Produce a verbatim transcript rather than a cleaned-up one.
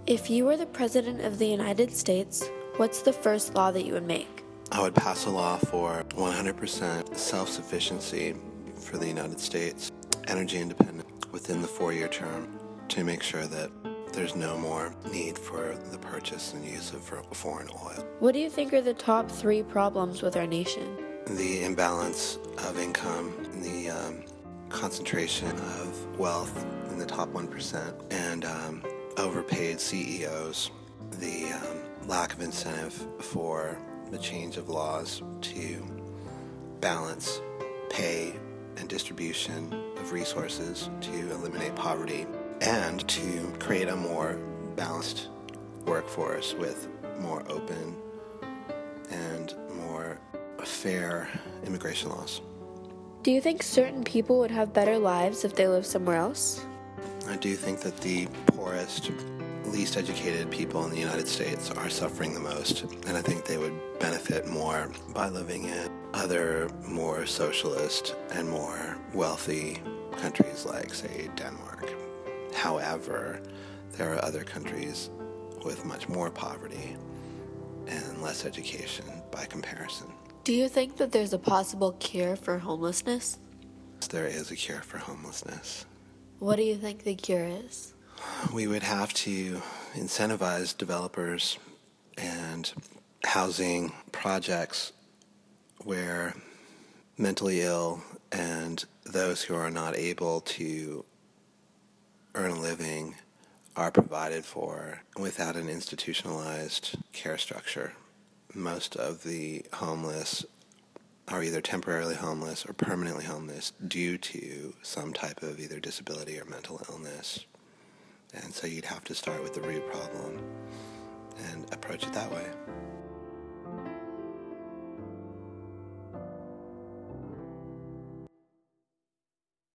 If you were the President of the United States, what's the first law that you would make? I would pass a law for one hundred percent self-sufficiency for the United States, energy independence within the four-year term, to make sure that there's no more need for the purchase and use of foreign oil. What do you think are the top three problems with our nation? The imbalance of income, the um, concentration of wealth in the top one percent, and um, overpaid C E Os, the um, lack of incentive for the change of laws to balance pay and distribution of resources to eliminate poverty, and to create a more balanced workforce with more open and more fair immigration laws. Do you think certain people would have better lives if they lived somewhere else? I do think that the poorest, least educated people in the United States are suffering the most, and I think they would benefit more by living in other more socialist and more wealthy countries like, say, Denmark. However, there are other countries with much more poverty and less education by comparison. Do you think that there's a possible cure for homelessness? There is a cure for homelessness. What do you think the cure is? We would have to incentivize developers and housing projects where mentally ill and those who are not able to earn a living are provided for without an institutionalized care structure. Most of the homeless are either temporarily homeless or permanently homeless due to some type of either disability or mental illness. And so you'd have to start with the root problem and approach it that way.